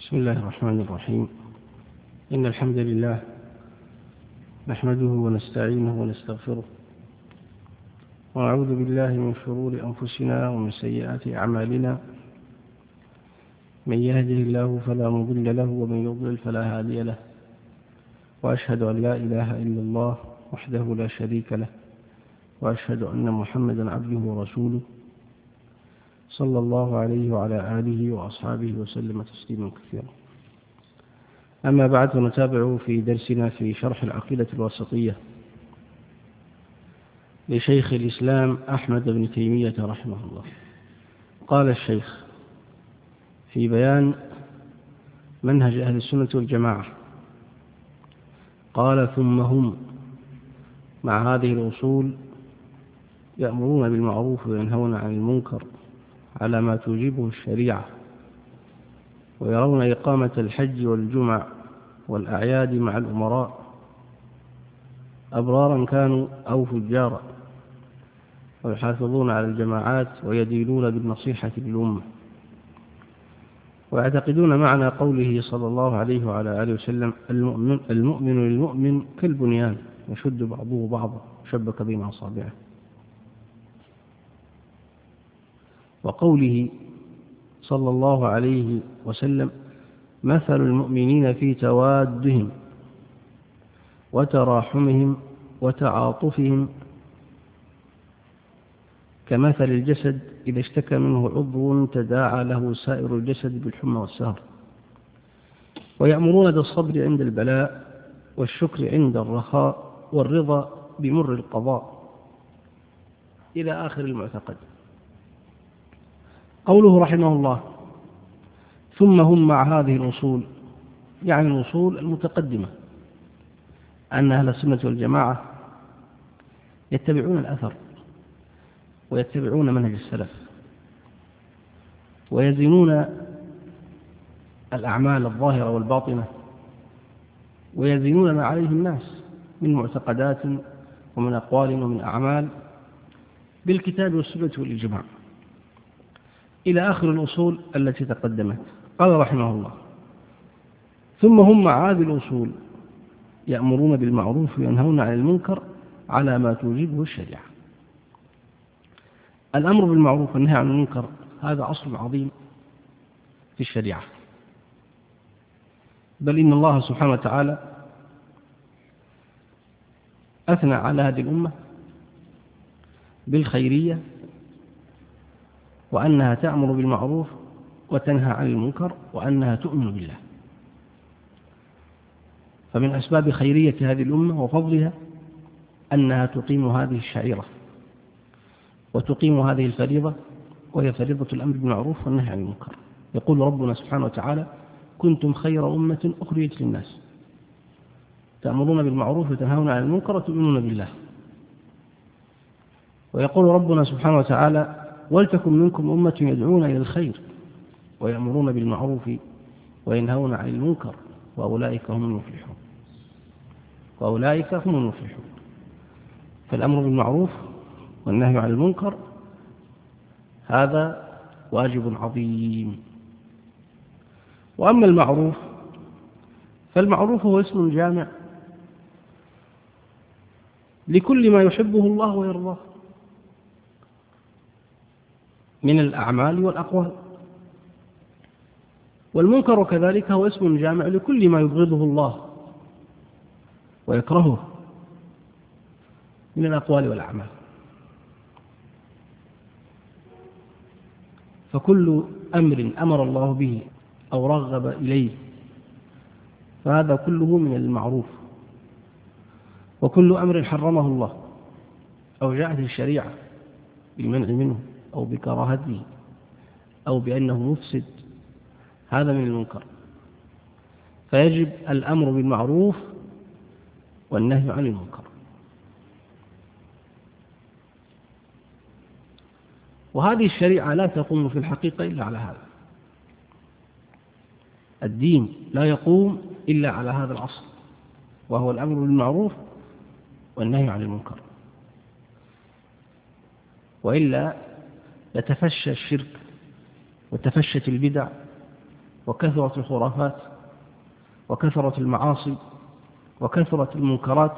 بسم الله الرحمن الرحيم. إن الحمد لله نحمده ونستعينه ونستغفره، ونعوذ بالله من شرور أنفسنا ومن سيئات أعمالنا. من يهده الله فلا مضل له ومن يضلل فلا هادي له، وأشهد أن لا إله إلا الله وحده لا شريك له، وأشهد أن محمدا عبده ورسوله صلى الله عليه وعلى آله وأصحابه وسلم تسليما كثيرا. أما بعد، نتابع في درسنا في شرح العقيدة الواسطية لشيخ الإسلام أحمد بن تيمية رحمه الله. قال الشيخ في بيان منهج أهل السنة والجماعة، قال: ثم هم مع هذه الأصول يأمرون بالمعروف وينهون عن المنكر على ما توجبه الشريعة، ويرون إقامة الحج والجمع والأعياد مع الأمراء أبرارا كانوا أو فجارا، ويحافظون على الجماعات ويدينون بالنصيحة للأمة، ويعتقدون معنى قوله صلى الله عليه وعلى آله وسلم: المؤمن للمؤمن كالبنيان يشد بعضه بعضا شبك بين أصابعه، وقوله صلى الله عليه وسلم: مثل المؤمنين في توادهم وتراحمهم وتعاطفهم كمثل الجسد إذا اشتكى منه عضو تداعى له سائر الجسد بالحمى والسهر، ويأمرون بالصبر عند البلاء والشكر عند الرخاء والرضا بمر القضاء، إلى آخر المعتقد. قوله رحمه الله: ثم هم مع هذه الأصول، يعني الأصول المتقدمة، أن أهل السنة والجماعة يتبعون الأثر ويتبعون منهج السلف، ويزنون الأعمال الظاهرة والباطنة، ويزنون ما عليه الناس من معتقدات ومن أقوال ومن أعمال بالكتاب والسنة والإجماع، إلى آخر الأصول التي تقدمت. قال رحمه الله: ثم هم مع هذه الأصول يأمرون بالمعروف وينهون عن المنكر على ما توجبه الشريعة. الأمر بالمعروف والنهي عن المنكر هذا أصل عظيم في الشريعة، بل إن الله سبحانه وتعالى أثنى على هذه الأمة بالخيرية، وأنها تأمر بالمعروف وتنهى عن المنكر، وأنها تؤمن بالله. فمن أسباب خيرية هذه الأمة وفضلها أنها تقيم هذه الشعيرة وتقيم هذه الفريضة، وهي فريضة الأمر بالمعروف والنهي عن المنكر. يقول ربنا سبحانه وتعالى: كنتم خير أمة أخرجت للناس تأمرون بالمعروف وتنهون عن المنكر وتؤمنون بالله. ويقول ربنا سبحانه وتعالى: ولتكن منكم أمة يدعون إلى الخير ويأمرون بالمعروف وينهون عن المنكر وأولئك هم المفلحون. وأولئك هم المفلحون. فالأمر بالمعروف والنهي عن المنكر هذا واجب عظيم. وأما المعروف فالمعروف هو اسم جامع لكل ما يحبه الله ويرضاه من الأعمال والأقوال، والمنكر كذلك هو اسم جامع لكل ما يبغضه الله ويكرهه من الأقوال والأعمال. فكل أمر أمر الله به أو رغب إليه فهذا كله من المعروف، وكل أمر حرمه الله أو جاءت الشريعة بالمنع منه أو بكراهته أو بأنه مفسد هذا من المنكر. فيجب الأمر بالمعروف والنهي عن المنكر. وهذه الشريعة لا تقوم في الحقيقة إلا على هذا. الدين لا يقوم إلا على هذا الأصل، وهو الأمر بالمعروف والنهي عن المنكر، وإلا لتفشى الشرك وتفشت البدع وكثرت الخرافات وكثرت المعاصي وكثرت المنكرات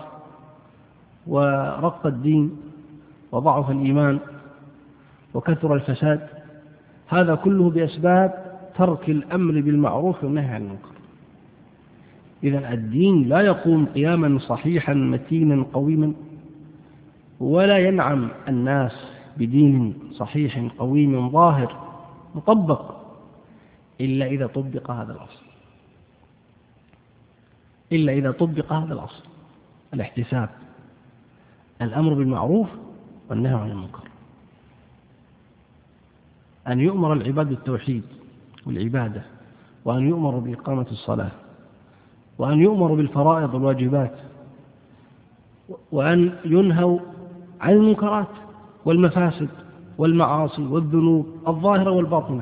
ورق الدين وضعف الإيمان وكثر الفساد، هذا كله بأسباب ترك الأمر بالمعروف والنهي عن المنكر. إذن الدين لا يقوم قياما صحيحا متينا قويما، ولا ينعم الناس بدين صحيح قويم ظاهر مطبق إلا إذا طبق هذا الأصل، إلا إذا طبق هذا الأصل، الاحتساب، الأمر بالمعروف والنهي عن المنكر، أن يؤمر العباد بالتوحيد والعبادة، وأن يؤمر بإقامة الصلاة، وأن يؤمر بالفرائض والواجبات، وأن ينهوا عن المنكرات والمفاسد والمعاصي والذنوب الظاهرة والباطنة.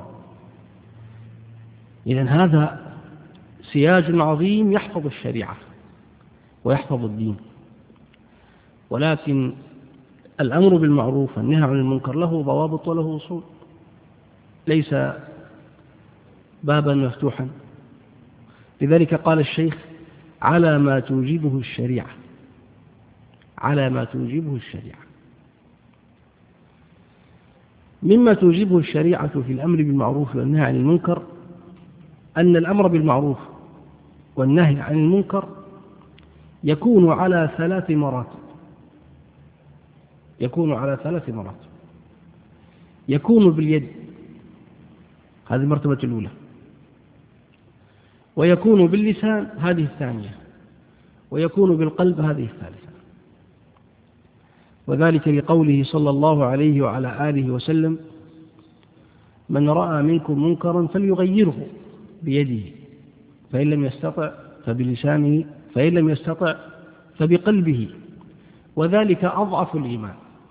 إذن هذا سياج عظيم يحفظ الشريعة ويحفظ الدين. ولكن الأمر بالمعروف والنهي عن المنكر له ضوابط وله أصول، ليس بابا مفتوحا. لذلك قال الشيخ: على ما توجبه الشريعة، على ما توجبه الشريعة. مما توجبه الشريعة في الأمر بالمعروف والنهي عن المنكر أن الأمر بالمعروف والنهي عن المنكر يكون على 3 مراتب. يكون على 3 مراتب. يكون باليد، هذه المرتبة الأولى، ويكون باللسان، هذه الثانية، ويكون بالقلب، هذه الثالثة. وذلك لقوله صلى الله عليه وعلى آله وسلم: من رأى منكم منكرا فليغيره بيده، فإن لم يستطع فبلسانه، فإن لم يستطع فبقلبه، وذلك أضعف الإيمان.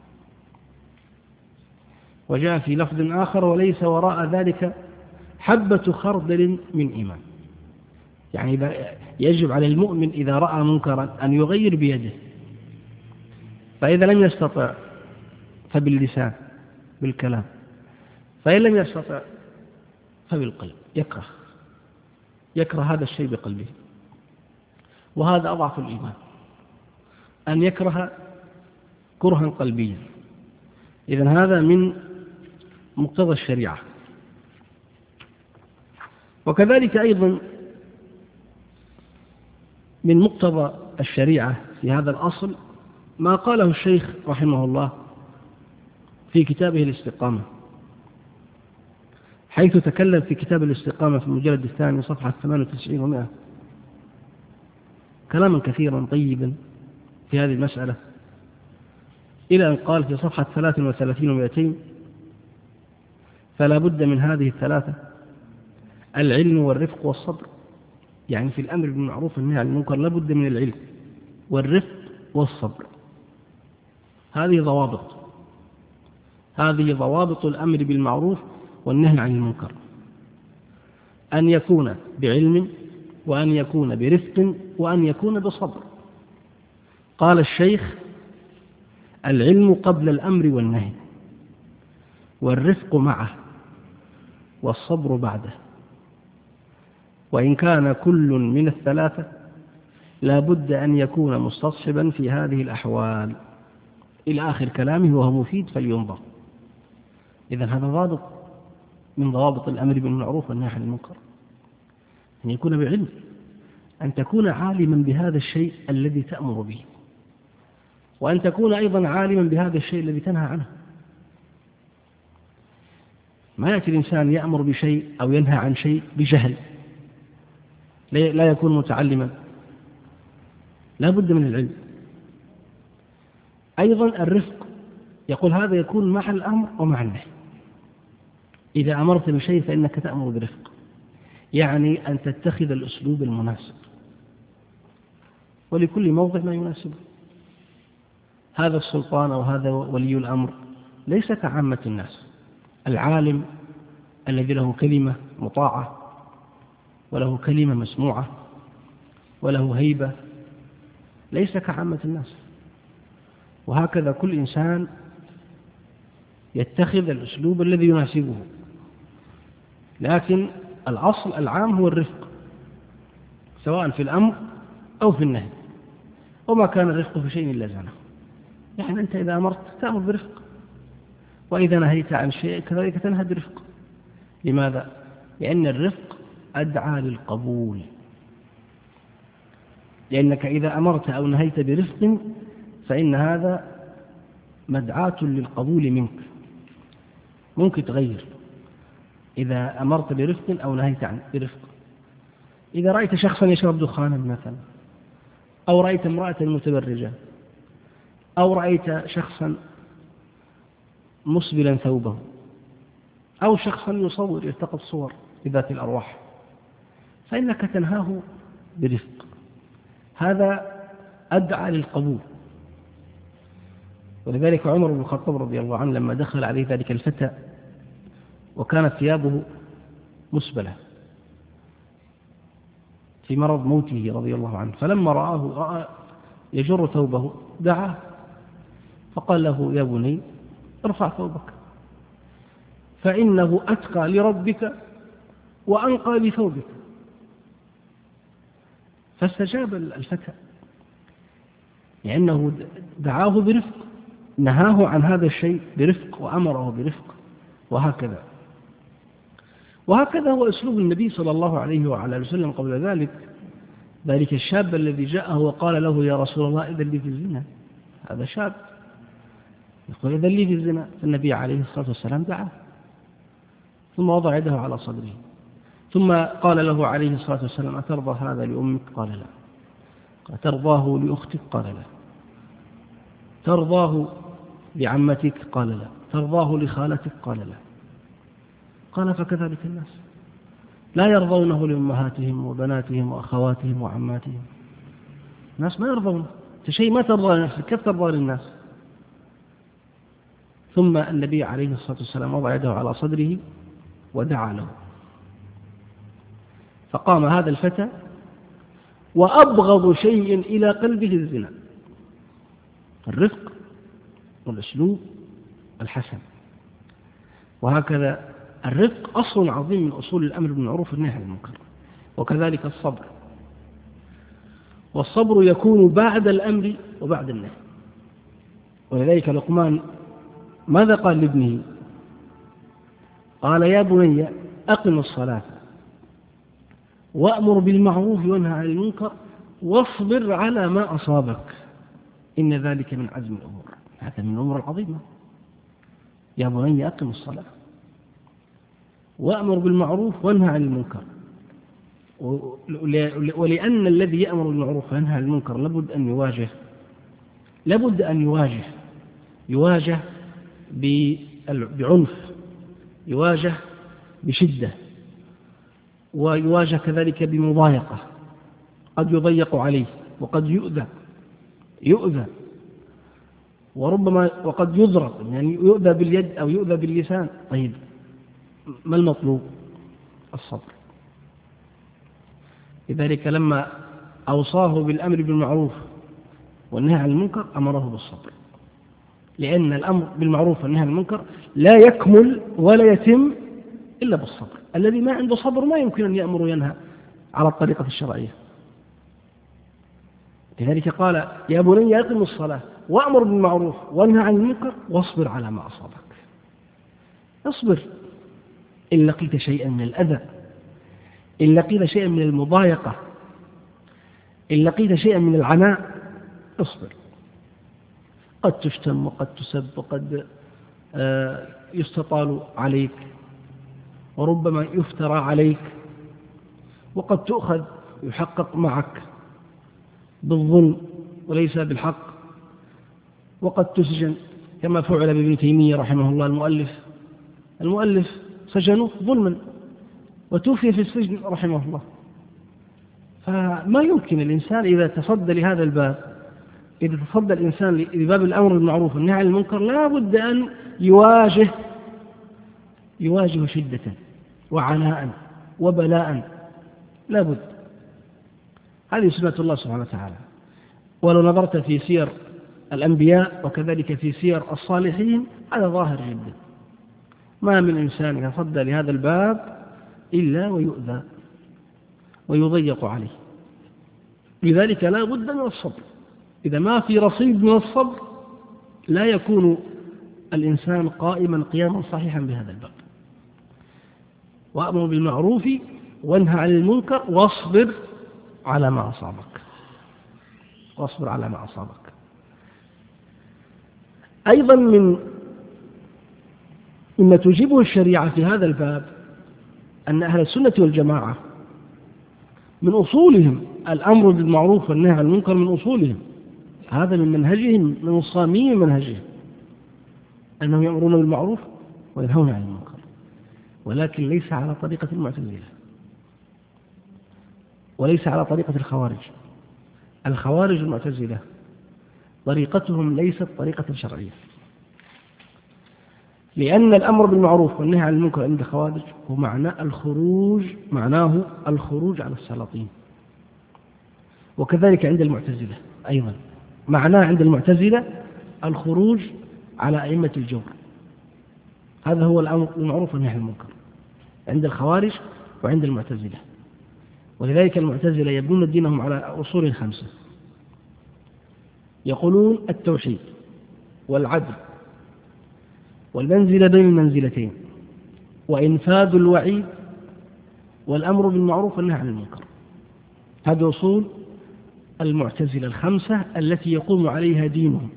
وجاء في لفظ آخر: وليس وراء ذلك حبة خردل من إيمان. يعني يجب على المؤمن إذا رأى منكرا أن يغير بيده، فإذا لم يستطع فباللسان بالكلام، فإن لم يستطع فبالقلب، يكره هذا الشيء بقلبه. وهذا أضعف الإيمان، أن يكره كرها قلبيا. إذن هذا من مقتضى الشريعة. وكذلك أيضا من مقتضى الشريعة في هذا الأصل ما قاله الشيخ رحمه الله في كتابه الاستقامة، حيث تكلم في كتاب الاستقامة في المجلد الثاني صفحة 98 و100 كلاما كثيرا طيبا في هذه المسألة، إلى أن قال في صفحة 33 و200: فلا بد من هذه الثلاثة: العلم والرفق والصبر. يعني في الأمر بالمعروف والنهي عن المنكر لا بد من العلم والرفق والصبر. هذه ضوابط الأمر بالمعروف والنهي عن المنكر، أن يكون بعلم، وأن يكون برفق، وأن يكون بصبر. قال الشيخ: العلم قبل الأمر والنهي، والرفق معه، والصبر بعده. وإن كان كل من الثلاثة لا بد أن يكون مستصحبا في هذه الأحوال، إلى آخر كلامه، وهو مفيد فلينظر. إذن هذا ضابط من ضوابط الأمر بالمعروف والنهي عن المنكر، أن يكون بعلم، أن تكون عالما بهذا الشيء الذي تأمر به، وأن تكون أيضا عالما بهذا الشيء الذي تنهى عنه. ما يأتي الإنسان يأمر بشيء أو ينهى عن شيء بجهل، لا يكون متعلما، لا بد من العلم. أيضا الرفق، يقول هذا يكون مع الأمر ومع النهي. إذا أمرت بشيء فإنك تأمر برفق، يعني أن تتخذ الأسلوب المناسب، ولكل موضع ما يناسبه. هذا السلطان أو هذا ولي الأمر ليس كعامة الناس. العالم الذي له كلمة مطاعة وله كلمة مسموعة وله هيبة ليس كعامة الناس. وهكذا كل إنسان يتخذ الأسلوب الذي يناسبه. لكن الأصل العام هو الرفق، سواء في الأمر أو في النهي، وما كان الرفق في شيء إلا زانه. يعني أنت إذا أمرت تأمر برفق، وإذا نهيت عن شيء كذلك تنهى برفق. لماذا؟ لأن الرفق أدعى للقبول، لأنك إذا أمرت أو نهيت برفق فإن هذا مدعاة للقبول منك، ممكن تغير إذا أمرت برفق أو نهيت عن برفق. إذا رأيت شخصا يشرب دخانا مثلا، أو رأيت امرأة متبرجة، أو رأيت شخصا مسبلا ثوبه، أو شخصا يصور يلتقط صور لذات الأرواح، فإنك تنهاه برفق، هذا أدعى للقبول. ولذلك عمر بن الخطاب رضي الله عنه لما دخل عليه ذلك الفتى وكانت ثيابه مسبلة في مرض موته رضي الله عنه، فلما رأى يجر ثوبه دعاه فقال له: يا بني ارفع ثوبك فإنه أتقى لربك وأنقى لثوبك. فاستجاب الفتى لأنه دعاه برفق، نهاه عن هذا الشيء برفق وأمره برفق، وهكذا هو أسلوب النبي صلى الله عليه وعلى وسلم قبل ذلك الشاب الذي جاءه وقال له: يا رسول الله إذن لي في الزنا. هذا شاب يقول: إذن لي في الزنا. فالنبي عليه الصلاة والسلام دعاه، ثم وضع يده على صدره، ثم قال له عليه الصلاة والسلام: أترضى هذا لأمك؟ قال لا. أترضاه لأختك؟ قال لا. ترضاه لعمتك؟ قال لا. ترضاه لخالتك؟ قال لا. قال: فكذلك الناس لا يرضونه لأمهاتهم وبناتهم وأخواتهم وعماتهم. الناس ما يرضونه، شيء ما ترضى لنفسك كيف ترضى للناس؟ ثم النبي عليه الصلاة والسلام وضع يده على صدره ودعا له، فقام هذا الفتى وأبغض شيء إلى قلبه الزنا، الرفق والأسلوب الحسن. وهكذا الرفق أصل عظيم من أصول الأمر بالمعروف والنهي عن المنكر، وكذلك الصبر، والصبر يكون بعد الأمر وبعد النهي. ولذلك لقمان ماذا قال لابنه؟ قال: يا بني أقم الصلاة وأمر بالمعروف وانهى عن المنكر واصبر على ما أصابك إن ذلك من عزم الأمور. هذا من الأمور العظيمة. يا بني أقم الصلاة وأمر بالمعروف وانهى عن المنكر. ولأن الذي يأمر بالمعروف وينهى عن المنكر لابد أن يواجه بعنف، يواجه بشدة، ويواجه كذلك بمضايقة، قد يضيق عليه وقد يؤذى وربما وقد يضرب، يعني يؤذى باليد أو يؤذى باللسان. طيب ما المطلوب؟ الصبر. لذلك لما أوصاه بالأمر بالمعروف والنهي عن المنكر أمره بالصبر، لأن الأمر بالمعروف والنهي عن المنكر لا يكمل ولا يتم إلا بالصبر. الذي ما عنده صبر ما يمكن أن يأمر وينهى على الطريقة الشرعية. لذلك قال: يا بني أقم الصلاة وأمر بالمعروف وانهى عن المنكر واصبر على ما أصابك. اصبر إن لقيت شيئا من الأذى، إن لقيت شيئا من المضايقة، إن لقيت شيئا من العناء، اصبر. قد تشتم وقد تسب وقد يستطال عليك وربما يفترى عليك، وقد تؤخذ يحقق معك بالظلم وليس بالحق، وقد تسجن كما فعل بابن تيمية رحمه الله المؤلف سجنوه ظلما وتوفي في السجن رحمه الله. فما يمكن الإنسان إذا تصدى لهذا الباب، إذا تصدى الإنسان لباب الأمر بالمعروف والنهي عن المنكر، لا بد أن يواجه شدة وعناء وبلاء، لا بد. هذه سنة الله سبحانه وتعالى. ولو نظرت في سير الأنبياء وكذلك في سير الصالحين هذا ظاهر جدا. ما من إنسان يتصدى لهذا الباب إلا ويؤذى ويضيق عليه. لذلك لا بد من الصبر. إذا ما في رصيد من الصبر لا يكون الإنسان قائما قياما صحيحا بهذا الباب. وأمر بالمعروف وانهى عن المنكر واصبر على ما أصابك. واصبر على ما أصابك. أيضا مما تجيبه الشريعة في هذا الباب أن أهل السنة والجماعة من أصولهم الأمر بالمعروف والنهي عن المنكر، من أصولهم هذا من منهجهم، من الصاميم منهجهم أنهم يأمرون بالمعروف وينهون عن المنكر، ولكن ليس على طريقة المعتزلة وليس على طريقة الخوارج. الخوارج المعتزلة طريقتهم ليست طريقة شرعية، لأن الأمر بالمعروف والنهي عن المنكر عند الخوارج هو معناه الخروج على السلاطين، وكذلك عند المعتزلة أيضا معناه عند المعتزلة الخروج على أئمة الجور. هذا هو الأمر بالمعروف والنهي عن المنكر عند الخوارج وعند المعتزلة. ولذلك المعتزلة يبنون دينهم على أصول 5. يقولون التوحيد والعدل والمنزلة بين المنزلتين وإنفاذ الوعيد والأمر بالمعروف والنهي عن المنكر. هذه أصول المعتزلة 5 التي يقوم عليها دينهم.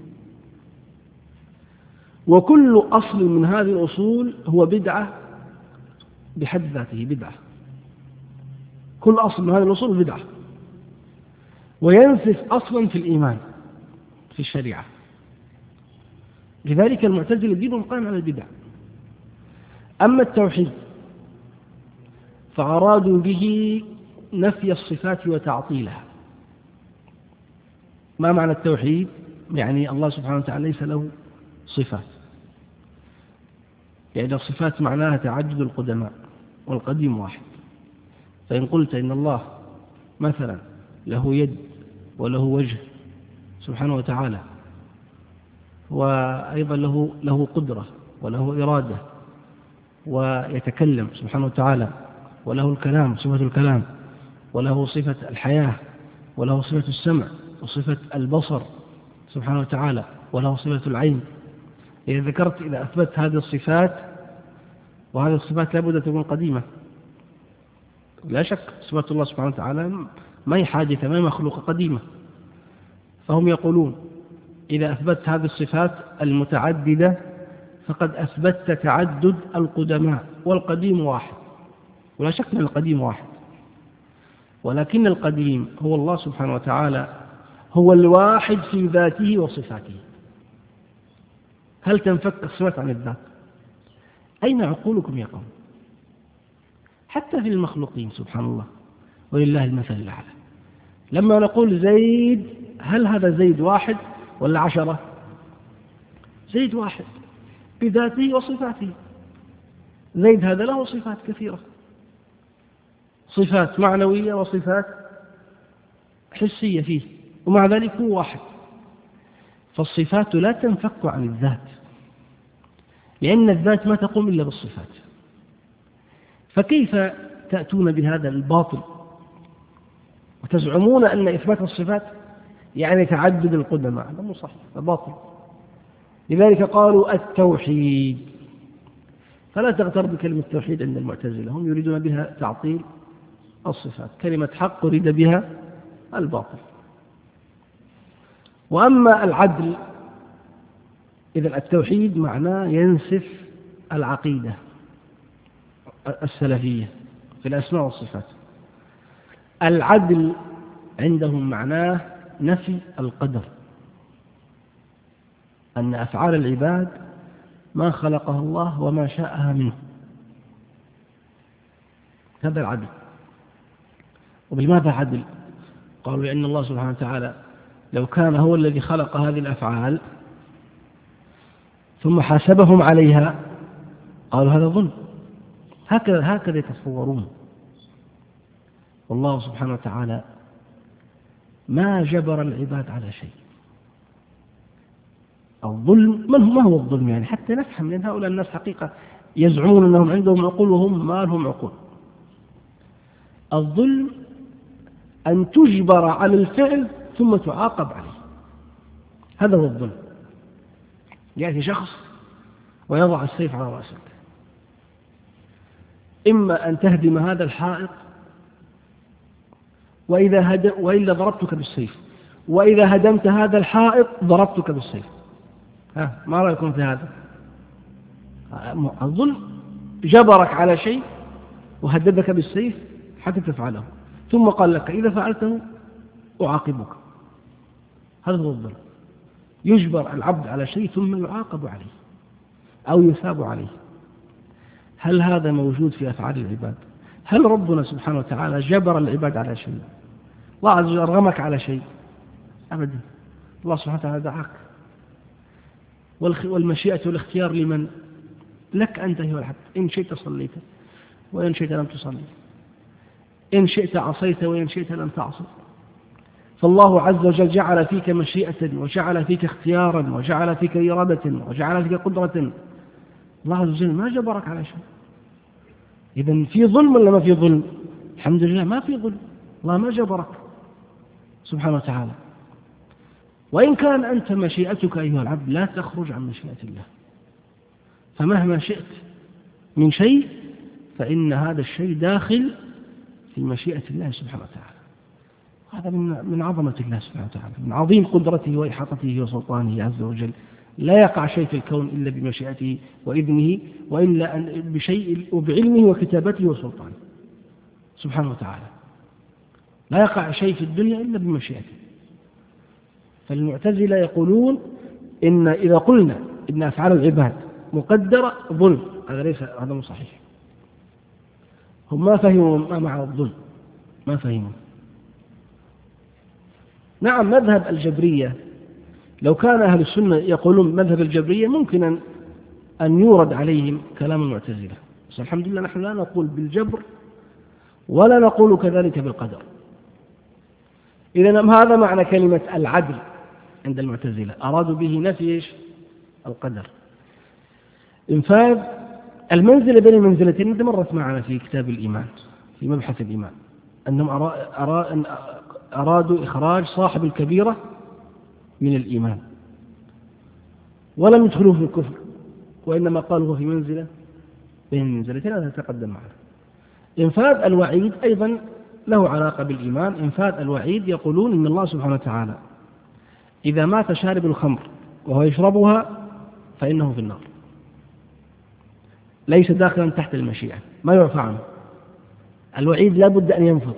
وكل أصل من هذه الأصول هو بدعة بحد ذاته، بدعة. كل أصل من هذه الأصول بدعة وينسف أصلا في الإيمان في الشريعة. لذلك المعتزلة دينهم قائم على البدع. أما التوحيد فأرادوا به نفي الصفات وتعطيلها. ما معنى التوحيد؟ يعني الله سبحانه وتعالى ليس له صفات، يعني الصفات معناها تعدد القدماء والقديم واحد. فإن قلت إن الله مثلا له يد وله وجه سبحانه وتعالى، وأيضا له قدرة وله إرادة ويتكلم سبحانه وتعالى، وله الكلام صفة الكلام، وله صفة الحياة، وله صفة السمع وصفة البصر سبحانه وتعالى، وله صفة العين. إذا أثبت هذه الصفات، وهذه الصفات لابد أن تكون قديمة لا شك. صفات الله سبحانه وتعالى ما هي حادثة، ما هي مخلوقة، قديمة. فهم يقولون إذا أثبت هذه الصفات المتعددة فقد أثبتت تعدد القدماء، والقديم واحد، ولا شك أن القديم واحد، ولكن القديم هو الله سبحانه وتعالى، هو الواحد في ذاته وصفاته. هل تنفك الصفات عن الذات؟ أين عقولكم يا قوم؟ حتى في المخلوقين سبحان الله ولله المثل الأعلى. لما نقول زيد، هل هذا زيد واحد ولا 10؟ زيد واحد بذاته وصفاته. زيد هذا له صفات كثيرة، صفات معنوية وصفات حسية فيه، ومع ذلك هو واحد. فالصفات لا تنفك عن الذات، لأن الذات ما تقوم إلا بالصفات. فكيف تأتون بهذا الباطل وتزعمون أن إثبات الصفات يعني تعدد القدماء؟ هذا مو صحيح، هذا باطل. لذلك قالوا التوحيد. فلا تغتر بكلمة التوحيد عند المعتزلة، هم يريدون بها تعطيل الصفات. كلمة حق أريد بها الباطل. وأما العدل، إذا التوحيد معناه ينسف العقيدة السلفية في الأسماء والصفات. العدل عندهم معناه نفي القدر، أن أفعال العباد ما خلقها الله وما شاءها منه، هذا العدل. وبلماذا عدل؟ قالوا لأن الله سبحانه وتعالى لو كان هو الذي خلق هذه الأفعال ثم حاسبهم عليها، قالوا هذا ظلم. هكذا يتصورون. والله سبحانه وتعالى ما جبر العباد على شيء. الظلم ما هو الظلم؟ يعني حتى نفهم، لأن هؤلاء الناس حقيقة يزعمون أنهم عندهم عقول وهم ما لهم عقول. الظلم أن تجبر على الفعل ثم تعاقب عليه، هذا هو الظلم. يأتي شخص ويضع السيف على رأسك، إما أن تهدم هذا الحائط وإلا ضربتك بالسيف، وإذا هدمت هذا الحائط ضربتك بالسيف. ما رأيكم في هذا؟ الظلم جبرك على شيء وهددك بالسيف حتى تفعله، ثم قال لك إذا فعلته أعاقبك. هذا هو الظلم، يجبر العبد على شيء ثم يعاقب عليه أو يثاب عليه. هل هذا موجود في أفعال العباد؟ هل ربنا سبحانه وتعالى جبر العباد على شيء؟ الله عز وجل رغمك على شيء؟ أبدا. الله سبحانه وتعالى دعاك، والمشيئة والاختيار لمن؟ لك أنت أيها العبد. إن شئت صليت وإن شئت لم تصلي، إن شئت عصيت وإن شئت لم تعصي. فالله عز وجل جعل فيك مشيئة وجعل فيك اختيارا وجعل فيك إرادة وجعل فيك قدرة. الله عز وجل ما جبرك على شيء. إذن في ظلم ولا ما في ظلم؟ الحمد لله ما في ظلم، الله ما جبرك سبحانه وتعالى. وإن كان أنت مشيئتك أيها العبد لا تخرج عن مشيئة الله، فمهما شئت من شيء فإن هذا الشيء داخل في مشيئة الله سبحانه وتعالى. هذا من عظمة الله سبحانه وتعالى، من عظيم قدرته وإحاطته وسلطانه عز وجل. لا يقع شيء في الكون إلا بمشيئته وإذنه، وإلا بشيء وبعلمه وكتابته وسلطانه سبحانه وتعالى. لا يقع شيء في الدنيا إلا بمشيئته. فالمعتزلة يقولون إن إذا قلنا إن أفعال العباد مقدرة ظلم، هذا مو صحيح. هم ما فهموا ما معنى الظلم، ما فهموا. نعم، مذهب الجبرية لو كان أهل السنة يقولون مذهب الجبرية ممكن أن يورد عليهم كلام المعتزلة، بس الحمد لله نحن لا نقول بالجبر ولا نقول كذلك بالقدر. إذن هذا معنى كلمة العدل عند المعتزلة، أرادوا به نفي القدر. انفاذ المنزلة بين المنزلتين، هذا مرت معنا في كتاب الإيمان في مبحث الإيمان، أنهم أرادوا إخراج صاحب الكبيرة من الإيمان ولم يدخلوه في الكفر، وإنما قالوا هو في منزلة بين المنزلتين، هذا تقدم معنا. انفاذ الوعيد أيضا له علاقة بالإيمان. انفاذ الوعيد يقولون إن الله سبحانه وتعالى إذا مات شارب الخمر وهو يشربها فإنه في النار، ليس داخلا تحت المشيئة، ما يعفى عنه. الوعيد لا بد أن ينفذ.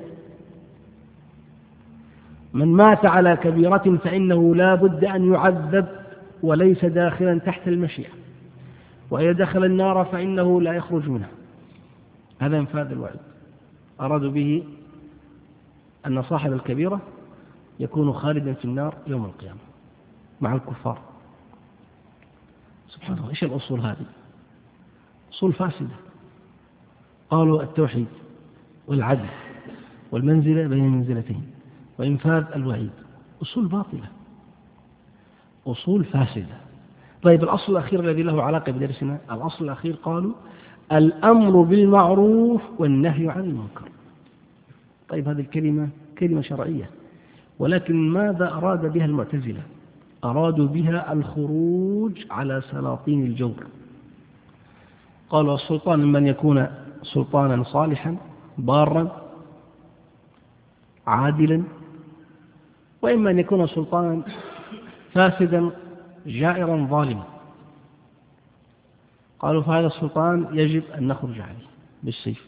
من مات على كبيرة فإنه لا بد أن يعذب وليس داخلا تحت المشيئة، وإذا دخل النار فإنه لا يخرج منها. هذا انفاذ الوعيد. أرادوا به أن صاحب الكبيرة يكون خالدا في النار يوم القيامة مع الكفار. سبحان الله، إيش الأصول هذه؟ أصول فاسدة. قالوا التوحيد والعدل والمنزلة بين المنزلتين وإنفاذ الوعيد، أصول باطلة، أصول فاسدة. طيب الأصل الأخير الذي له علاقة بدرسنا، الأصل الأخير قالوا الأمر بالمعروف والنهي عن المنكر. طيب هذه الكلمة كلمة شرعية، ولكن ماذا أراد بها المعتزلة؟ أرادوا بها الخروج على سلاطين الجور. قالوا السلطان من يكون سلطانا صالحا بارا عادلا، وإما أن يكون سلطانا فاسدا جائرا ظالما. قالوا فهذا السلطان يجب أن نخرج عليه بالسيف.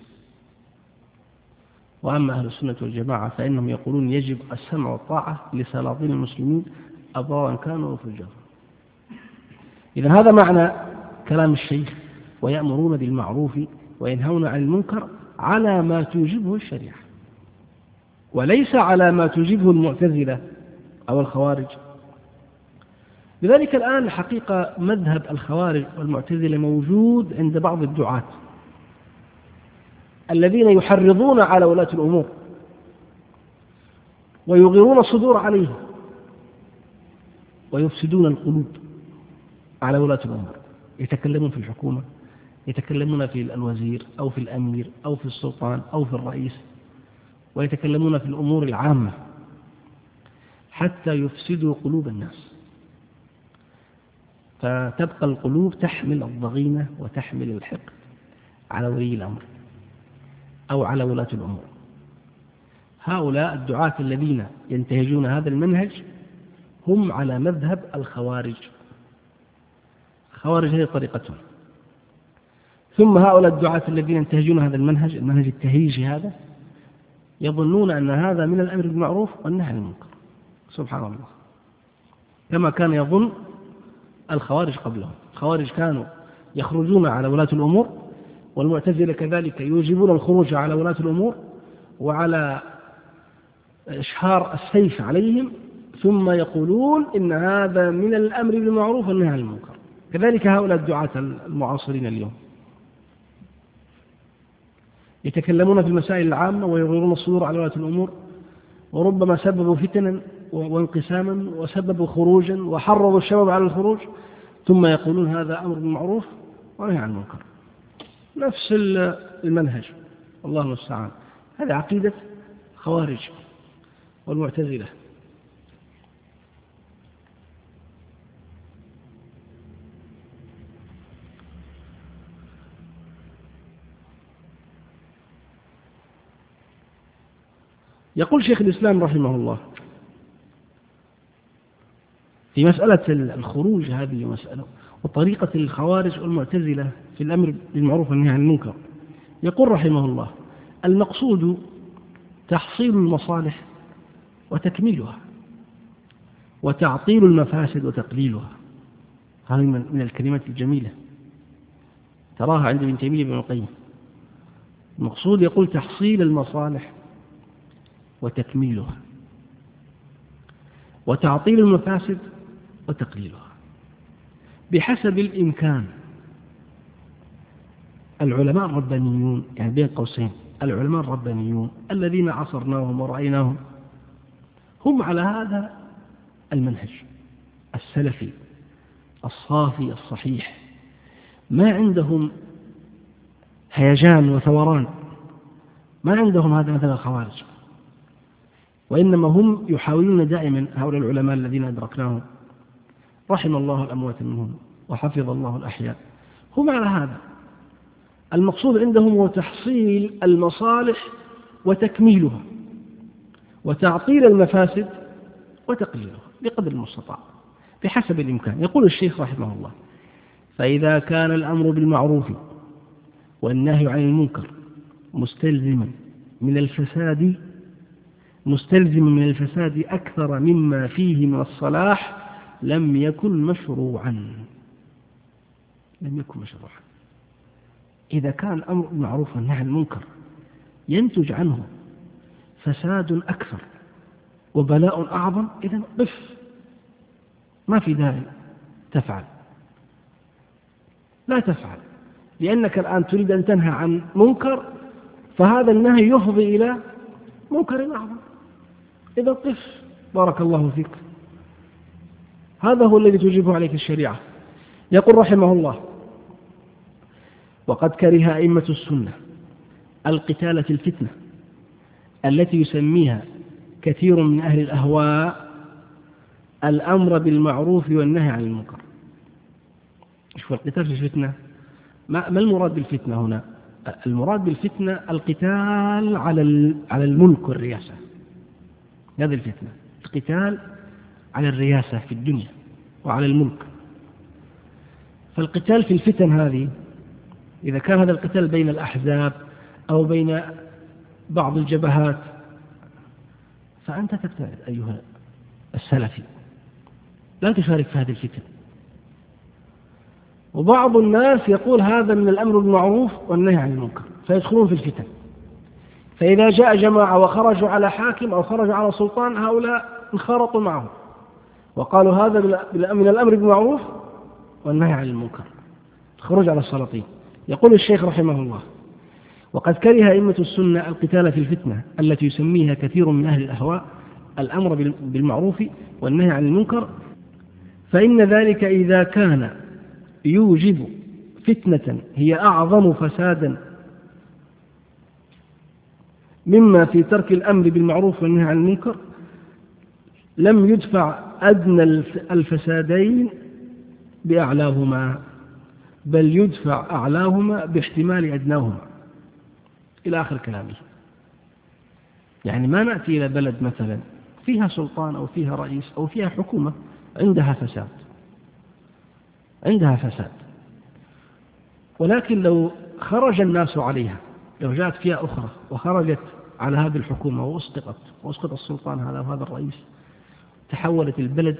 وأما أهل السنة والجماعة فإنهم يقولون يجب السمع والطاعة لسلاطين المسلمين أبرارا كانوا أو فجارا. إذن هذا معنى كلام الشيخ، ويأمرون بالمعروف وينهون عن المنكر على ما توجبه الشريعة، وليس على ما توجبه المعتزلة أو الخوارج. لذلك الآن الحقيقة مذهب الخوارج والمعتزلة موجود عند بعض الدعاة الذين يحرضون على ولاة الأمور ويغيرون الصدور عليهم ويفسدون القلوب على ولاة الأمور. يتكلمون في الحكومة، يتكلمون في الوزير أو في الأمير أو في السلطان أو في الرئيس، ويتكلمون في الأمور العامة حتى يفسدوا قلوب الناس، فتبقى القلوب تحمل الضغينة وتحمل الحقد على ولي الأمر أو على ولاة الأمور. هؤلاء الدعاة الذين ينتهجون هذا المنهج هم على مذهب الخوارج. الخوارج هذه طريقتهم. ثم هؤلاء الدعاة الذين ينتهجون هذا المنهج التهيجي هذا، يظنون أن هذا من الأمر بالمعروف والنهي عن المنكر، سبحان الله، كما كان يظن الخوارج قبلهم. الخوارج كانوا يخرجون على ولاة الأمور، والمعتزلة كذلك يوجبون الخروج على ولاة الأمور وعلى إشهار السيف عليهم، ثم يقولون إن هذا من الأمر بالمعروف والنهي عن المنكر. كذلك هؤلاء الدعاة المعاصرين اليوم يتكلمون في المسائل العامة ويغيرون الصدور على ولاة الأمور، وربما سببوا فتنا وانقساما وسببوا خروجا وحرضوا الشباب على الخروج، ثم يقولون هذا أمر بالمعروف ونهي عن المنكر. نفس المنهج، الله المستعان. هذه عقيدة خوارج والمعتزلة. يقول شيخ الإسلام رحمه الله في مسألة الخروج، هذه مسألة وطريقة الخوارج والمعتزلة في الأمر بالمعروف والنهي عن المنكر. يقول رحمه الله: المقصود تحصيل المصالح وتكميلها، وتعطيل المفاسد وتقليلها. هذه من الكلمات الجميلة تراها عند ابن تيمية بن القيم. المقصود يقول تحصيل المصالح وتكميلها، وتعطيل المفاسد وتقليلها بحسب الإمكان. العلماء الربانيون، يعني بين قوسين العلماء الربانيون الذين عصرناهم ورأيناهم، هم على هذا المنهج السلفي الصافي الصحيح، ما عندهم هيجان وثوران، ما عندهم هذا مثل الخوارج، وإنما هم يحاولون دائما، هؤلاء العلماء الذين أدركناهم رحم الله الأموات منهم وحفظ الله الأحياء، هم على هذا. المقصود عندهم هو تحصيل المصالح وتكميلها، وتعطيل المفاسد وتقليلها بقدر المستطاع بحسب الإمكان. يقول الشيخ رحمه الله: فإذا كان الأمر بالمعروف والنهي عن المنكر مستلزما من الفساد أكثر مما فيه من الصلاح لم يكن مشروعا. إذا كان الأمر بالمعروف والنهي عن المنكر ينتج عنه فساد أكثر وبلاء أعظم، إذن قف، ما في داعي تفعل، لا تفعل، لأنك الآن تريد أن تنهى عن منكر، فهذا النهي يفضي إلى منكر أعظم، إذا قف، بارك الله فيك. هذا هو الذي تجيبه عليك الشريعة. يقول رحمه الله: وقد كره أئمة السنة القتال في الفتنة التي يسميها كثير من أهل الأهواء الأمر بالمعروف والنهي عن المنكر. شوف القتال في الفتنة، ما المراد بالفتنة هنا؟ المراد بالفتنة القتال على الملك والرياسة، هذه الفتنة، القتال على الرياسة في الدنيا وعلى الملك. فالقتال في الفتن هذه، إذا كان هذا القتال بين الأحزاب أو بين بعض الجبهات، فأنت تبتعد أيها السلفي، لا تشارك في هذه الفتن. وبعض الناس يقول هذا من الأمر بالمعروف والنهي عن المنكر، فيدخلون في الفتن. فإذا جاء جماعة وخرجوا على حاكم أو خرجوا على سلطان، هؤلاء انخرطوا معه وقالوا هذا من الأمر بالمعروف والنهي عن المنكر، الخروج على السلاطين. يقول الشيخ رحمه الله: وقد كره أئمة السنة القتال في الفتنة التي يسميها كثير من أهل الأهواء الأمر بالمعروف والنهي عن المنكر، فإن ذلك إذا كان يوجب فتنة هي أعظم فسادا مما في ترك الأمر بالمعروف والنهي عن المنكر لم يدفع أدنى الفسادين بأعلاهما، بل يدفع أعلاهما باحتمال أدناهما، إلى آخر كلامه. يعني ما نأتي إلى بلد مثلا فيها سلطان أو فيها رئيس أو فيها حكومة عندها فساد، ولكن لو خرج الناس عليها، لو جاءت فيها أخرى وخرجت على هذه الحكومة وأسقط السلطان هذا وهذا الرئيس، تحولت البلد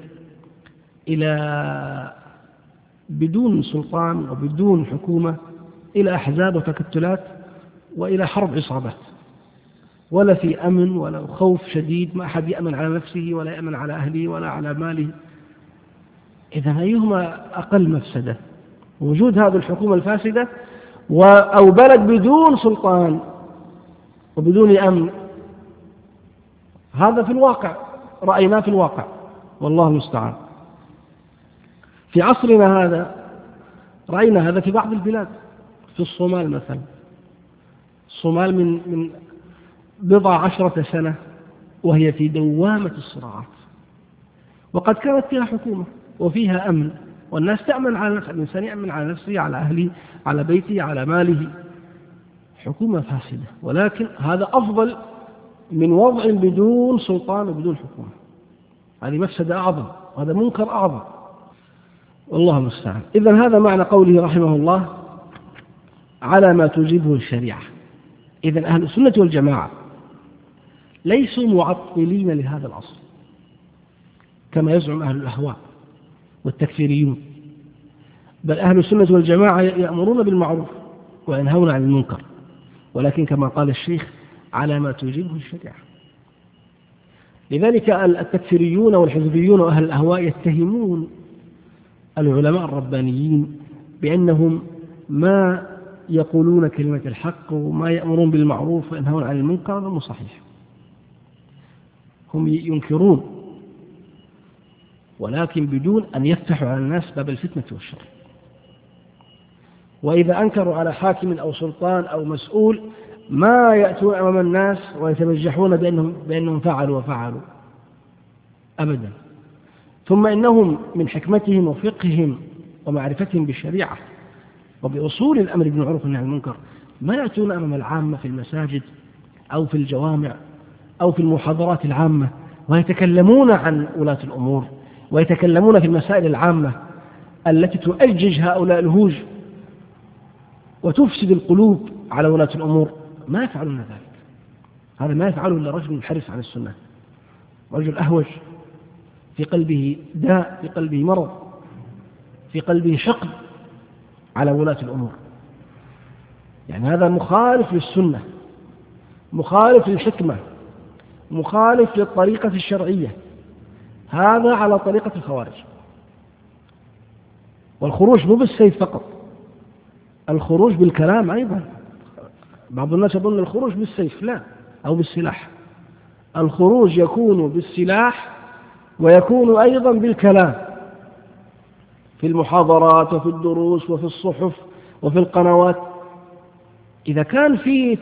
إلى بدون سلطان وبدون حكومة إلى أحزاب وتكتلات وإلى حرب عصابات، ولا في أمن ولا خوف شديد، ما أحد يأمن على نفسه ولا يأمن على أهله ولا على ماله. إذا أيهما أقل مفسدة؟ وجود هذه الحكومة الفاسدة أو بلد بدون سلطان وبدون أمن؟ هذا في الواقع، رأيناه في الواقع والله المستعان. في عصرنا هذا رأينا هذا في بعض البلاد، في الصومال مثلا. الصومال من بضع عشرة سنة وهي في دوامة الصراعات، وقد كانت فيها حكومة وفيها أمن، والناس تأمن على نفسها، الإنسان يأمن على نفسه، على أهله، على بيته، على ماله. حكومة فاسدة، ولكن هذا أفضل من وضع بدون سلطان وبدون حكومة. هذه مفسدة أعظم وهذا منكر أعظم، والله المستعان. إذن هذا معنى قوله رحمه الله على ما توجبه الشريعة. إذن أهل السنة والجماعة ليسوا معطلين لهذا الأصل كما يزعم أهل الأهواء والتكفيريون، بل أهل السنة والجماعة يأمرون بالمعروف وينهون عن المنكر، ولكن كما قال الشيخ على ما توجبه الشريعة. لذلك التكفيريون والحزبيون وأهل الأهواء يتهمون العلماء الربانيين بأنهم ما يقولون كلمة الحق وما يأمرون بالمعروف وينهون عن المنكر. هذا مو صحيح، هم ينكرون ولكن بدون أن يفتحوا على الناس باب الفتنة والشر. وإذا أنكروا على حاكم أو سلطان أو مسؤول ما يأتون أمام الناس ويتمجحون بأنهم فعلوا وفعلوا أبدا. ثم إنهم من حكمتهم وفقههم ومعرفتهم بالشريعة وبأصول الأمر بالمعروف والنهي عن المنكر ما يأتون أمام العامة في المساجد أو في الجوامع أو في المحاضرات العامة ويتكلمون عن ولاة الأمور ويتكلمون في المسائل العامة التي تؤجج هؤلاء الهوج وتفسد القلوب على ولاة الأمور. ما يفعلون ذلك، هذا ما يفعله إلا رجل منحرف عن السنة، رجل أهوج في قلبه داء، في قلبه مرض، في قلبه حقد على ولاة الأمور. يعني هذا مخالف للسنة، مخالف للحكمة، مخالف للطريقة الشرعية، هذا على طريقة الخوارج. والخروج مو بالسيف فقط، الخروج بالكلام أيضا. بعض الناس يظن الخروج بالسيف، لا، أو بالسلاح. الخروج يكون بالسلاح ويكون أيضا بالكلام في المحاضرات وفي الدروس وفي الصحف وفي القنوات. إذا كان في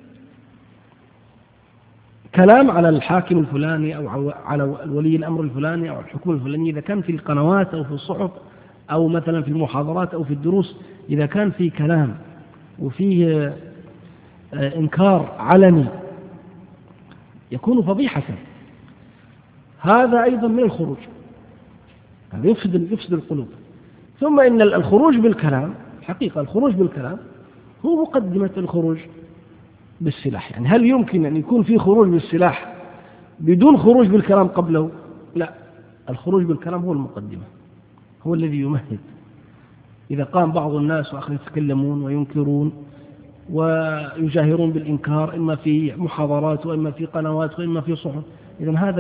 كلام على الحاكم الفلاني أو على ولي الأمر الفلاني أو الحكومة الفلانية، إذا كان في القنوات أو في الصحف أو مثلا في المحاضرات أو في الدروس، إذا كان في كلام وفيه إنكار علني يكون فضيحة، هذا أيضا من الخروج، هذا يفسد القلوب. ثم إن الخروج بالكلام، حقيقة الخروج بالكلام هو مقدمة الخروج بالسلاح. يعني هل يمكن أن يكون في خروج بالسلاح بدون خروج بالكلام قبله؟ لا، الخروج بالكلام هو المقدمة، هو الذي يمهد. إذا قام بعض الناس وآخر يتكلمون وينكرون ويجاهرون بالإنكار إما في محاضرات وإما في قنوات وإما في صحف، إذن هذا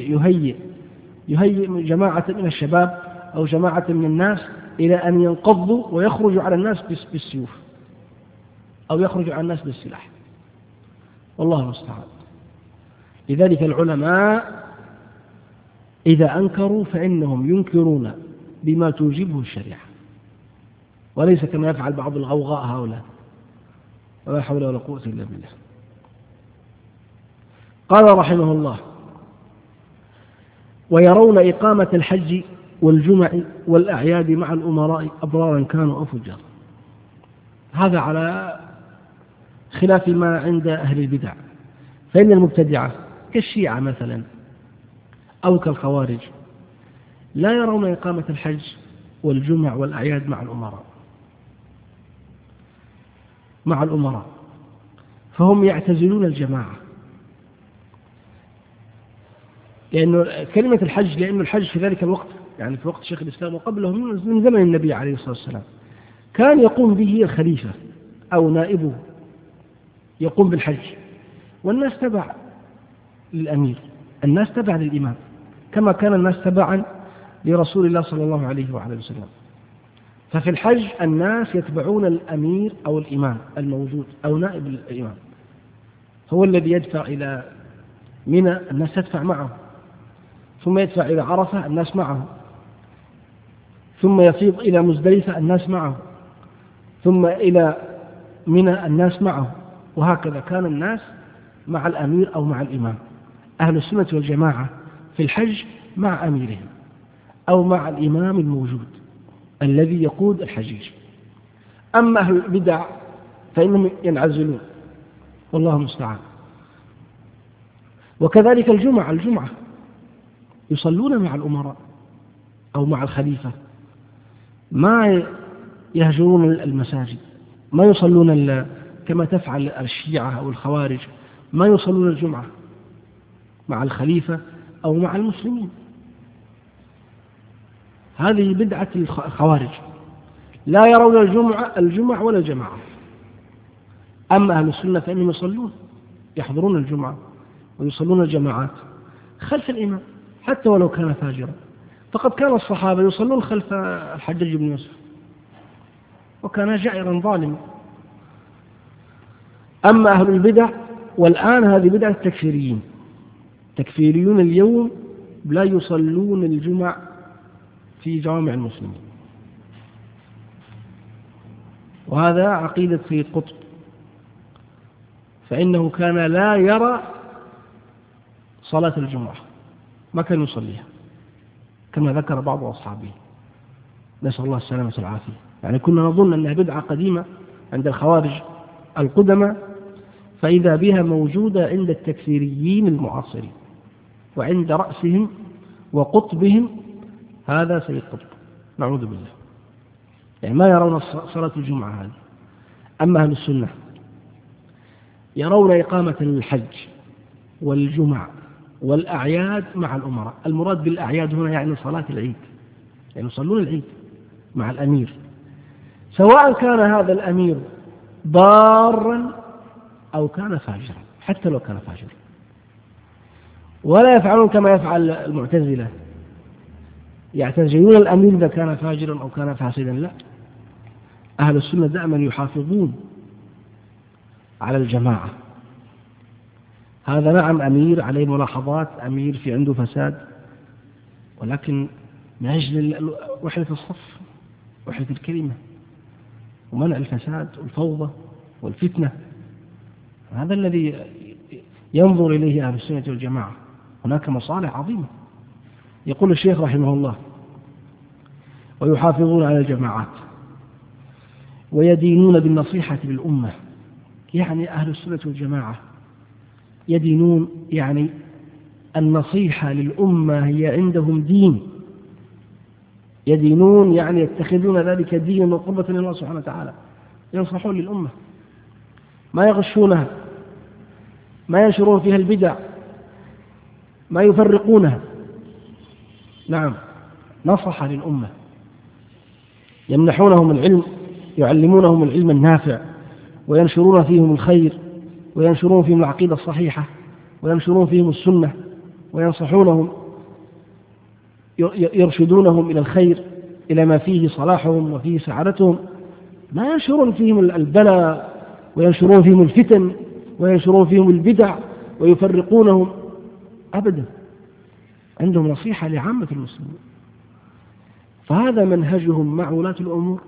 يهيئ جماعة من الشباب أو جماعة من الناس إلى أن ينقضوا ويخرجوا على الناس بالسيوف أو يخرجوا على الناس بالسلاح، والله المستعان. لذلك العلماء إذا أنكروا فإنهم ينكرون بما توجبه الشريعة، وليس كما يفعل بعض الغوغاء هؤلاء، ولا حول ولا قوة إلا بالله. قال رحمه الله: ويرون إقامة الحج والجمع والأعياد مع الأمراء أبرارا كانوا أو فجارا. هذا على خلاف ما عند أهل البدع، فإن المبتدعة كالشيعة مثلا أو كالخوارج لا يرون إقامة الحج والجمع والأعياد مع الأمراء، فهم يعتزلون الجماعة، لأنه كلمة الحج، لأن الحج في ذلك الوقت يعني في وقت شيخ الإسلام وقبله من زمن النبي عليه الصلاة والسلام كان يقوم به الخليفة أو نائبه، يقوم بالحج، والناس تبع للأمير، الناس تبع للإمام، كما كان الناس تبعا لرسول الله صلى الله عليه وعلى وسلم. ففي الحج الناس يتبعون الأمير أو الإمام الموجود أو نائب الإمام، هو الذي يدفع إلى منى، الناس تدفع معه، ثم يدفع إلى عرفة، الناس معه، ثم يفيض إلى مزدلفة، الناس معه، ثم إلى منى، الناس معه، وهكذا كان الناس مع الأمير أو مع الإمام. أهل السنة والجماعة في الحج مع أميرهم أو مع الإمام الموجود الذي يقود الحجيج. أما أهل البدع فإنهم ينعزلون، والله المستعان. وكذلك الجمعة يصلون مع الأمراء أو مع الخليفة، ما يهجرون المساجد، ما يصلون كما تفعل الشيعة أو الخوارج، ما يصلون الجمعة مع الخليفة أو مع المسلمين. هذه بدعة الخوارج، لا يرون الجمعة ولا الجماعة. أما أهل السنة فإنهم يصلون، يحضرون الجمعة ويصلون الجماعات خلف الإمام حتى ولو كان فاجرا، فقد كان الصحابة يصلون خلف الحجاج بن يوسف وكان جائرا ظالما. أما أهل البدع، والآن هذه بدعة التكفيريون اليوم لا يصلون الجمع في جوامع المسلمين، وهذا عقيدة سيد قطب، فإنه كان لا يرى صلاة الجمعة، ما كان يصليها كما ذكر بعض أصحابه، نسأل الله السلامة والعافية. يعني كنا نظن أنها بدعة قديمة عند الخوارج القدمى، فإذا بها موجودة عند التكفيريين المعاصرين، وعند رأسهم وقطبهم هذا سيد قطب، نعوذ بالله، يعني ما يرون صلاة الجمعة هذه. أما أهل السنة يرون إقامة الحج والجمع والأعياد مع الأمراء. المراد بالأعياد هنا يعني صلاة العيد، يعني يصلون العيد مع الأمير، سواء كان هذا الأمير ضارا أو كان فاجرا، حتى لو كان فاجرا. ولا يفعلون كما يفعل المعتزلة، يعتزلون الأمير إذا كان فاجرا أو كان فاسدا، لا، أهل السنة دائما يحافظون على الجماعة. هذا نعم أمير عليه ملاحظات، أمير في عنده فساد، ولكن من أجل وحدة الصف، وحدة الكلمة، ومنع الفساد والفوضى والفتنة، هذا الذي ينظر إليه أهل السنة والجماعة. هناك مصالح عظيمة. يقول الشيخ رحمه الله: ويحافظون على الجماعات ويدينون بالنصيحة للأمة. يعني أهل السنة والجماعة يدينون، يعني النصيحة للأمة هي عندهم دين، يدينون يعني يتخذون ذلك دينا وقربة لله سبحانه وتعالى، ينصحون للأمة، ما يغشونها، ما ينشرون فيها البدع، ما يفرقونها. نعم، نصح للأمة، يمنحونهم العلم، يعلمونهم العلم النافع، وينشرون فيهم الخير، وينشرون فيهم العقيدة الصحيحة، وينشرون فيهم السنة، وينصحونهم، يرشدونهم إلى الخير، إلى ما فيه صلاحهم وفيه سعادتهم. ما ينشرون فيهم البلاء، وينشرون فيهم الفتن، وينشرون فيهم البدع، ويفرقونهم أبدا. عندهم نصيحة لعامة المسلمين. فهذا منهجهم مع ولاة الأمور: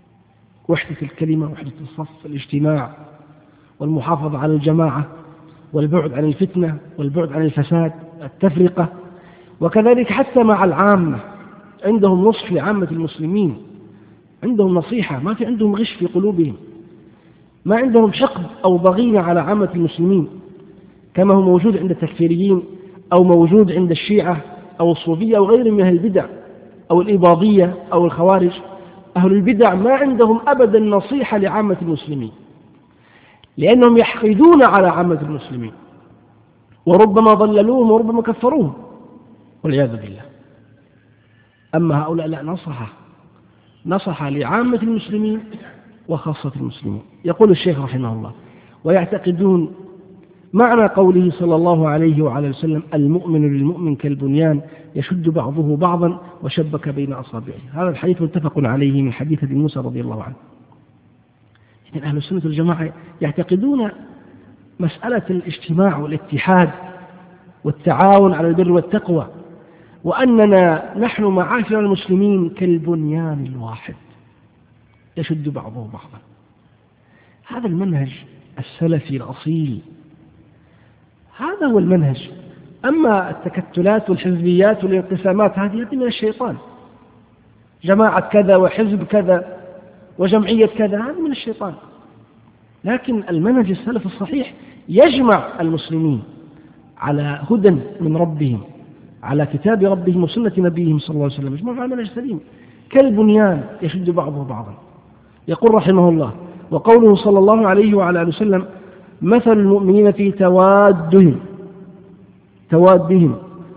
وحدة الكلمة، وحدة الصف، الاجتماع، والمحافظة على الجماعة، والبعد عن الفتنة والبعد عن الفساد، التفرقة. وكذلك حتى مع العامة، عندهم نصح لعامة المسلمين، عندهم نصيحة، ما في عندهم غش في قلوبهم، ما عندهم حقد أو ضغينة على عامة المسلمين كما هو موجود عند التكفيريين أو موجود عند الشيعة أو الصوفية أو غيرهم من أهل البدع أو الإباضية أو الخوارج. أهل البدع ما عندهم أبدا نصيحة لعامة المسلمين، لأنهم يحقدون على عامة المسلمين، وربما ضللوهم وربما كفروهم والعياذ بالله. أما هؤلاء لا، نصح لعامة المسلمين وخاصة المسلمين. يقول الشيخ رحمه الله: ويعتقدون معنى قوله صلى الله عليه وعلى وسلم: المؤمن للمؤمن كالبنيان يشد بعضه بعضا وشبك بين أصابعه. هذا الحديث متفق عليه من حديث ابي موسى رضي الله عنه. إذن أهل السنة والجماعة يعتقدون مسألة الاجتماع والاتحاد والتعاون على البر والتقوى، وأننا نحن معاشر المسلمين كالبنيان الواحد يشد بعضه بعضا. هذا المنهج السلفي الأصيل، هذا هو المنهج. أما التكتلات والحزبيات والانقسامات هذه من الشيطان، جماعة كذا وحزب كذا وجمعية كذا، هذه من الشيطان. لكن المنهج السلف الصحيح يجمع المسلمين على هدى من ربهم، على كتاب ربهم وسنة نبيهم صلى الله عليه وسلم، يجمع على منهج سليم كالبنيان يشد بعضه بعضا. يقول رحمه الله: وقوله صلى الله عليه وعلى آله وسلم: مثل المؤمنين في توادهم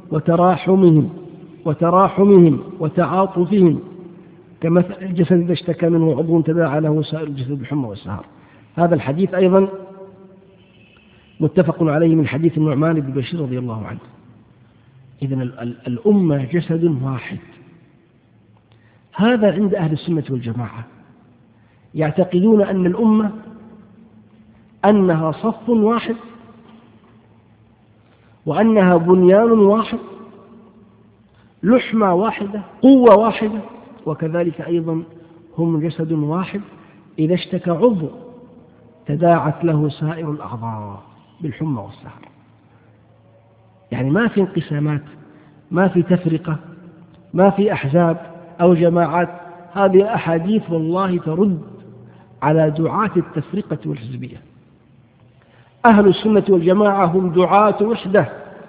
وتراحمهم وتعاطفهم كمثل الجسد إذا اشتكى منه عضو تداعى له سائر الجسد بالحمى والسهر. هذا الحديث أيضا متفق عليه من حديث النعمان بن بشير رضي الله عنه. إذن الأمة جسد واحد. هذا عند أهل السنة والجماعة، يعتقدون أن الأمة أنها صف واحد، وأنها بنيان واحد، لحمة واحدة، قوة واحدة، وكذلك أيضا هم جسد واحد، إذا اشتكى عضو تداعت له سائر الأعضاء بالحمى والسهر. يعني ما في انقسامات، ما في تفرقة، ما في أحزاب أو جماعات. هذه أحاديث والله ترد على دعاة التفرقة والحزبية. أهل السنة والجماعة هم دعاة وحدة،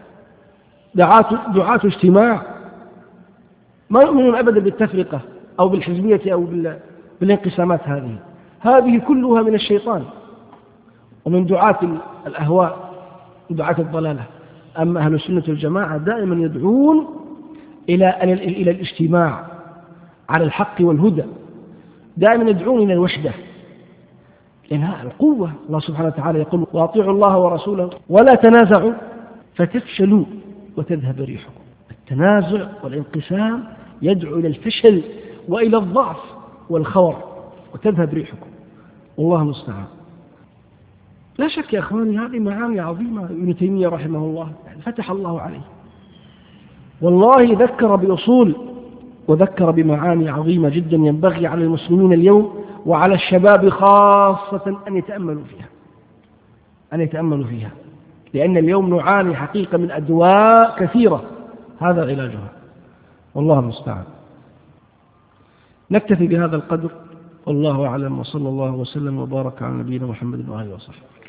دعاة اجتماع، ما يؤمنون أبدا بالتفرقة أو بالحزبية أو بالانقسامات. هذه كلها من الشيطان ومن دعاة الأهواء ودعاة الضلالة. أما أهل السنة والجماعة دائما يدعون إلى الاجتماع على الحق والهدى، دائما يدعون إلى الوحدة، لأنها القوة. الله سبحانه وتعالى يقول: وأطيعوا الله ورسوله ولا تنازعوا فتفشلوا وتذهب ريحكم. التنازع والانقسام يدعو إلى الفشل وإلى الضعف والخور وتذهب ريحكم، والله المستعان. لا شك يا أخواني هذه معاني عظيمة. ابن تيمية رحمه الله فتح الله عليه، والله ذكر بأصول وذكر بمعاني عظيمة جدا ينبغي على المسلمين اليوم وعلى الشباب خاصة أن يتأملوا فيها، لأن اليوم نعاني حقيقة من أدواء كثيرة هذا علاجها، والله المستعان. نكتفي بهذا القدر، والله أعلم، وصلى الله وسلم وبارك على نبينا محمد وآله وصحبه.